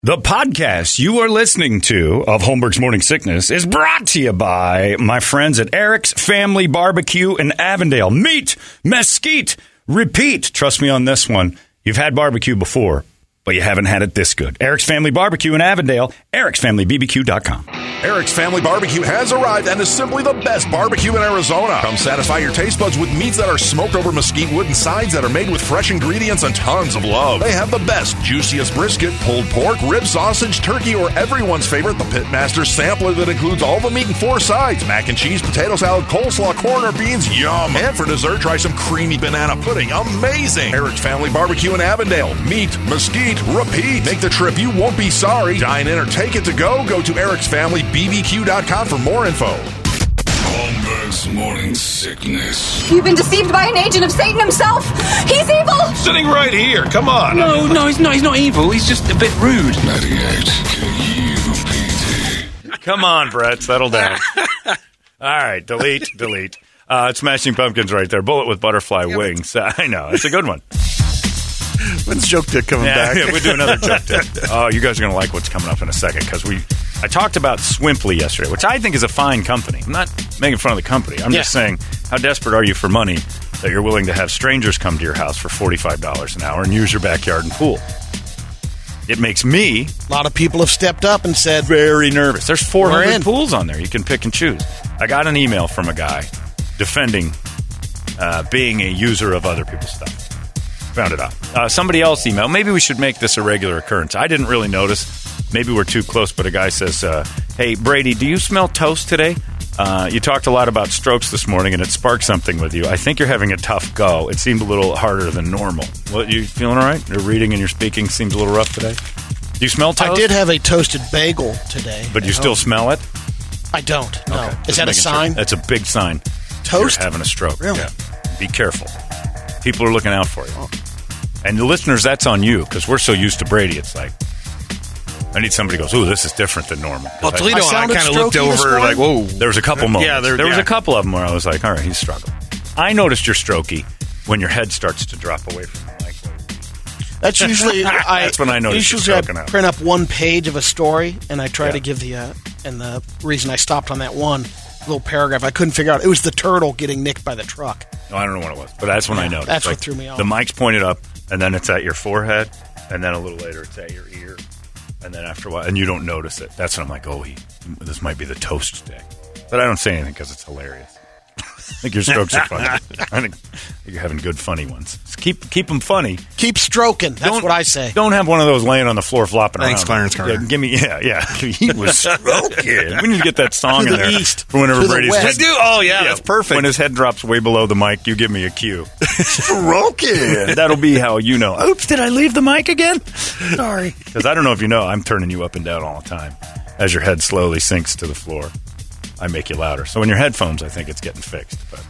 The podcast you are listening to of Holmberg's Morning Sickness is brought to you by my friends at Eric's Family Barbecue in Avondale. Meet, mesquite, repeat. Trust me on this one. You've had barbecue before, but you haven't had it this good. Eric's Family Barbecue in Avondale, ericsfamilybbq.com. Eric's Family Barbecue has arrived and is simply the best barbecue in Arizona. Come satisfy your taste buds with meats that are smoked over mesquite wood and sides that are made with fresh ingredients and tons of love. They have the best, juiciest brisket, pulled pork, rib sausage, turkey, or everyone's favorite, the Pitmaster Sampler that includes all the meat and 4 sides, mac and cheese, potato salad, coleslaw, corn, or beans, yum. And for dessert, try some creamy banana pudding, amazing. Eric's Family Barbecue in Avondale. Meat, mesquite, repeat. Make the trip, you won't be sorry. Dine in or take it to go. Go to ericsfamilybbq.com for more info. Holmberg's Morning Sickness. You've been deceived by an agent of Satan himself. He's evil. Sitting right here. Come on. No, he's not. He's not evil. He's just a bit rude. 98 KUPD. Come on, Brett. Settle down. All right. Delete. Smashing Pumpkins right there. Bullet with butterfly wings. I know. It's a good one. When's Joke Dick coming back? Yeah, we'll do another Joke Dick. Oh, you guys are going to like what's coming up in a second because I talked about Swimply yesterday, which I think is a fine company. I'm not making fun of the company. I'm just saying, how desperate are you for money that you're willing to have strangers come to your house for $45 an hour and use your backyard and pool? It makes me... A lot of people have stepped up and said... Very nervous. There's 400 pools on there. You can pick and choose. I got an email from a guy defending being a user of other people's stuff. Found it out. Somebody else emailed. Maybe we should make this a regular occurrence. I didn't really notice. Maybe we're too close, but a guy says, hey, Brady, do you smell toast today? You talked a lot about strokes this morning, and it sparked something with you. I think you're having a tough go. It seemed a little harder than normal. What, you feeling all right? Your reading and your speaking seems a little rough today? Do you smell toast? I did have a toasted bagel today. But you still smell it? I don't, no. Okay. Is that a sign? Sure. That's a big sign. Toast? You're having a stroke. Really? Yeah. Be careful. People are looking out for you. Oh. And the listeners, that's on you, because we're so used to Brady. It's like, I need somebody who goes, ooh, this is different than normal. Well, Toledo and I kind of looked over like, whoa. There was a couple moments. Yeah, there was a couple of them where I was like, all right, he's struggling. I noticed you're strokey when your head starts to drop away from the mic. That's usually... That's when I noticed you're stroking out. Print up one page of a story, and I try to give the... and the reason I stopped on that one little paragraph, I couldn't figure out. It was the turtle getting nicked by the truck. No, I don't know what it was, but that's when I noticed. That's what threw me off. The mic's pointed up, and then it's at your forehead, and then a little later it's at your ear, and then after a while, and you don't notice it. That's when I'm like, oh, this might be the toast day. But I don't say anything because it's hilarious. I think your strokes are funny. I think you're having good, funny ones. Just keep them funny. Keep stroking. That's what I say. Don't have one of those laying on the floor flopping Thanks, around. Clarence Carter. Yeah, give me, yeah. He was stroking. We need to get that song in there east, for whenever Brady's head. That's perfect. When his head drops way below the mic, you give me a cue. Stroking. That'll be how you know. Oops, did I leave the mic again? Sorry. Because I don't know if you know, I'm turning you up and down all the time as your head slowly sinks to the floor. I make you louder. So in your headphones, I think it's getting fixed. But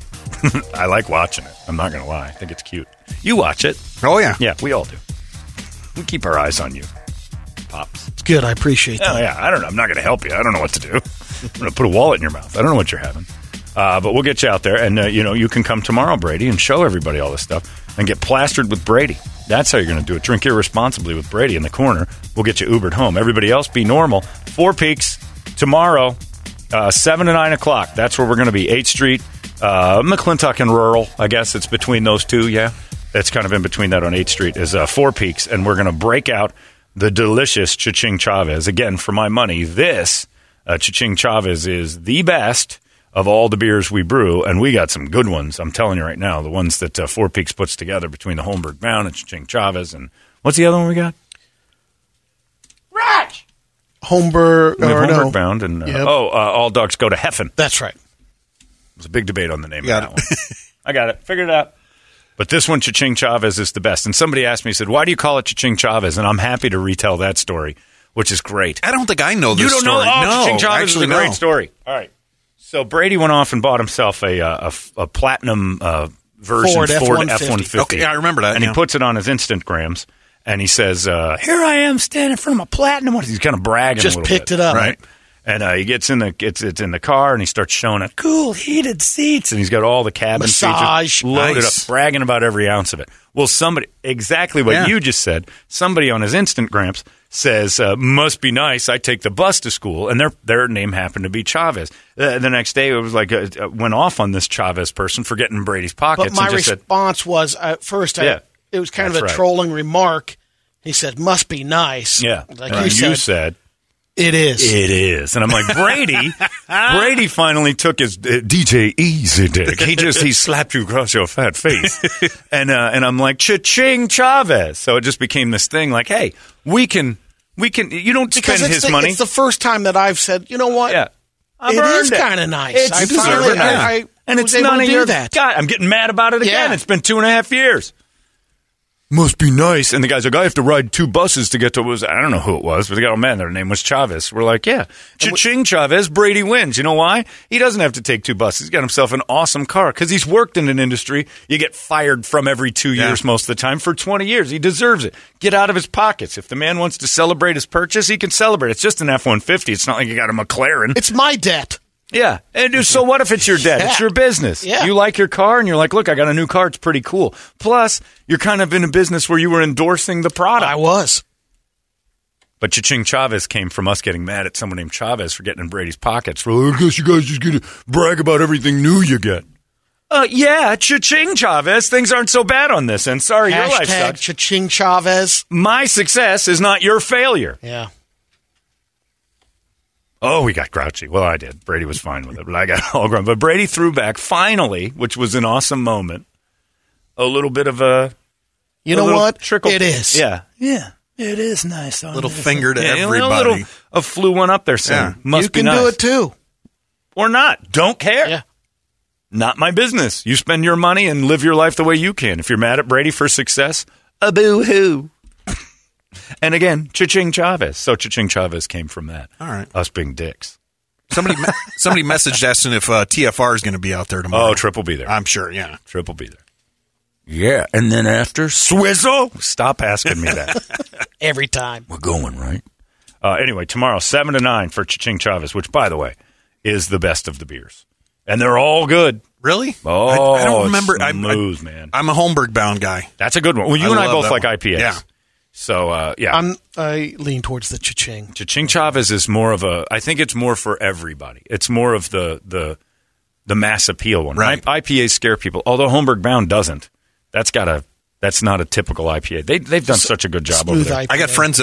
I like watching it. I'm not going to lie. I think it's cute. You watch it. Oh, yeah. Yeah, we all do. We keep our eyes on you, Pops. It's good. I appreciate that. Oh, yeah. I don't know. I'm not going to help you. I don't know what to do. I'm going to put a wallet in your mouth. I don't know what you're having. But we'll get you out there. And, you can come tomorrow, Brady, and show everybody all this stuff and get plastered with Brady. That's how you're going to do it. Drink irresponsibly with Brady in the corner. We'll get you Ubered home. Everybody else, be normal. Four Peaks tomorrow. 7 to 9 o'clock. That's where we're going to be. 8th Street, McClintock and Rural. I guess it's between those two, yeah. It's kind of in between that on 8th Street is Four Peaks, and we're going to break out the delicious Cha-Ching Chavez. Again, for my money, this Cha-Ching Chavez is the best of all the beers we brew, and we got some good ones. I'm telling you right now, the ones that Four Peaks puts together between the Holmberg Bound and Cha-Ching Chavez. And what's the other one we got? Ratch! Homberg Bound and All Dogs Go to Heffen. That's right. There's a big debate on the name of that one. I got it. Figured it out. But this one, Cha-Ching Chavez, is the best. And somebody asked me, said, why do you call it Cha-Ching Chavez? And I'm happy to retell that story, which is great. I don't think I know this story. You don't know? Oh, Cha-Ching Chavez is a great no. story. All right. So Brady went off and bought himself a platinum version Ford F-150. Okay, I remember that. And he puts it on his Instagrams. And he says, here I am standing in front of a platinum one. He's kind of bragging Just a little bit. picked it up. Right. And he gets in it's in the car, and he starts showing it. Cool heated seats. And he's got all the cabin massage features loaded up, bragging about every ounce of it. Well, exactly what you just said, somebody on his Instagrams says, must be nice. I take the bus to school. And their name happened to be Chavez. The next day, it was like, went off on this Chavez person for getting in Brady's pockets. But my and just response was, at first, it was kind of a trolling remark. He said, must be nice. Yeah. Like you said. It is. It is. And I'm like, Brady finally took his DJ Easy Dick. He slapped you across your fat face. and I'm like, cha-ching Chavez. So it just became this thing like, hey, we can, you don't spend his money. It's the first time that I've said, you know what? Yeah. It is kind of nice. I deserve it. And it's none of your that. God, I'm getting mad about it again. It's been 2.5 years. Must be nice. And the guy's like, I have to ride 2 buses to get to I don't know who it was, but they got, oh man, their name was Chavez. We're like, yeah. Cha-ching Chavez, Brady wins. You know why? He doesn't have to take 2 buses. He's got himself an awesome car because he's worked in an industry. You get fired from every 2 years most of the time for 20 years. He deserves it. Get out of his pockets. If the man wants to celebrate his purchase, he can celebrate. It's just an F-150. It's not like you got a McLaren. It's my debt. Yeah. And so what if it's your debt? It's your business. Yeah. You like your car and you're like, look, I got a new car. It's pretty cool. Plus, you're kind of in a business where you were endorsing the product. I was. But Cha-ching Chavez came from us getting mad at someone named Chavez for getting in Brady's pockets. I guess you guys just get to brag about everything new you get. Yeah, Cha-ching Chavez. Things aren't so bad on this end. Sorry, your life sucks. Cha-ching Chavez. My success is not your failure. Yeah. Oh, we got grouchy. Well, I did. Brady was fine with it, but I got all grumpy. But Brady threw back finally, which was an awesome moment. A little bit of a... You know what? Trickle. It is. Yeah. Yeah. It is nice. Little finger to everybody. Flew one up there saying, must be nice. You can do it too. Or not. Don't care. Yeah. Not my business. You spend your money and live your life the way you can. If you're mad at Brady for success, a boo-hoo. And again, Cha-ching Chavez. So Cha-ching Chavez came from that. All right. Us being dicks. Somebody messaged asking if TFR is going to be out there tomorrow. Oh, Trip will be there. I'm sure, yeah. Trip will be there. Yeah, and then after, Swizzle? Stop asking me that. Every time. We're going, right? Anyway, tomorrow, 7 to 9 for Cha-ching Chavez, which, by the way, is the best of the beers. And they're all good. Really? Oh, I don't remember. Smooth, man. I'm a Holmberg-bound guy. That's a good one. Well, you and I both like IPAs. Yeah. So, yeah. I lean towards the Cha-ching. Cha-ching Chavez is more of I think it's more for everybody. It's more of the mass appeal one. Right. IPAs scare people, although Holmberg Bound doesn't. That's not a typical IPA. They've done such a good job over there. IPA. I got friends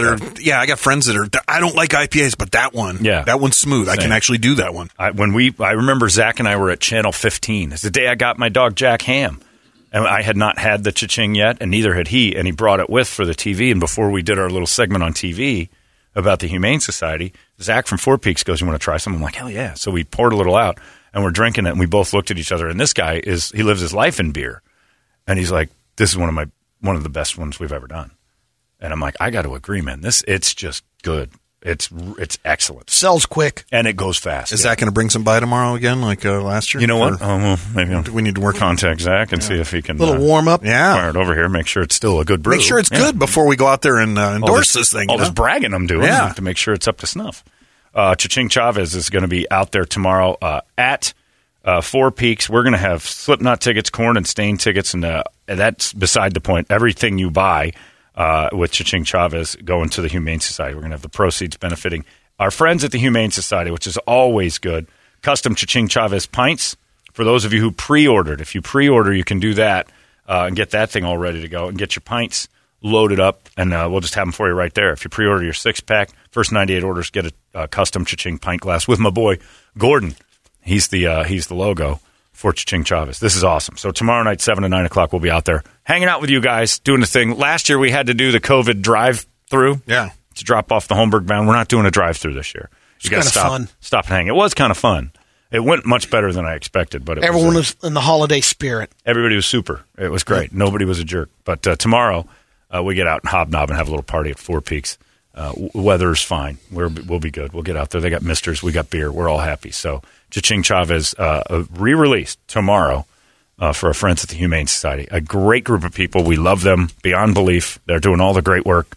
that are, I don't like IPAs, but that one, that one's smooth. Same. I can actually do that one. I remember Zach and I were at Channel 15. It's the day I got my dog Jack Ham. And I had not had the Cha-ching yet, and neither had he, and he brought it with for the TV. And before we did our little segment on TV about the Humane Society, Zach from Four Peaks goes, you want to try some? I'm like, hell yeah. So we poured a little out, and we're drinking it, and we both looked at each other. And this guy, he lives his life in beer. And he's like, this is one of the best ones we've ever done. And I'm like, I got to agree, man. It's just good. It's excellent. Sells quick. And it goes fast. Is Zach going to bring some by tomorrow again, like last year? You know what? Well, maybe we need to work contact Zach and see if he can. A little warm up. Yeah. Fire it over here. Make sure it's still a good brew. Make sure it's good before we go out there and endorse this thing. All this bragging I'm doing to make sure it's up to snuff. Cha-ching Chavez is going to be out there tomorrow at Four Peaks. We're going to have Slipknot tickets, Korn and Stain tickets, and that's beside the point. Everything you buy with Cha-ching Chavez going to the Humane Society. We're going to have the proceeds benefiting our friends at the Humane Society, which is always good. Custom Cha-ching Chavez pints for those of you who pre-ordered. If you pre-order, you can do that and get that thing all ready to go and get your pints loaded up, and we'll just have them for you right there. If you pre-order your 6-pack, first 98 orders get a custom Cha-ching pint glass with my boy Gordon. He's the logo for Cha-ching Chavez. This is awesome. So tomorrow night, 7 to 9 o'clock, we'll be out there hanging out with you guys, doing the thing. Last year, we had to do the COVID drive-through to drop off the Holmberg Bound. We're not doing a drive-through this year. You got to stop and hang. It was kind of fun. It went much better than I expected. But everyone was in the holiday spirit. Everybody was super. It was great. Nobody was a jerk. But tomorrow, we get out and hobnob and have a little party at Four Peaks. Weather's fine. We'll be good. We'll get out there. They got misters. We got beer. We're all happy. So Cha-ching Chavez re-released tomorrow for our friends at the Humane Society. A great group of people. We love them beyond belief. They're doing all the great work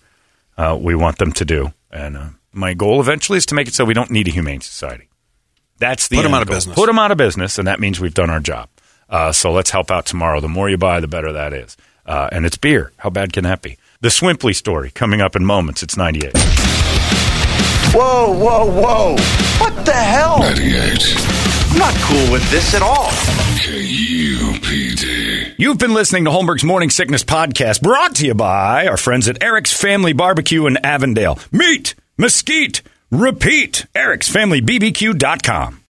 we want them to do. And my goal eventually is to make it so we don't need a Humane Society. That's the Put them out of goal. business. Put them out of business, and that means we've done our job. So let's help out tomorrow. The more you buy, the better that is. And it's beer. How bad can that be? The Swimply story coming up in moments. It's 98. Whoa, whoa, whoa. What the hell? 98. I'm not cool with this at all. KUPD. You've been listening to Holmberg's Morning Sickness Podcast, brought to you by our friends at Eric's Family Barbecue in Avondale. Meet, mesquite, repeat. Eric'sFamilyBBQ.com.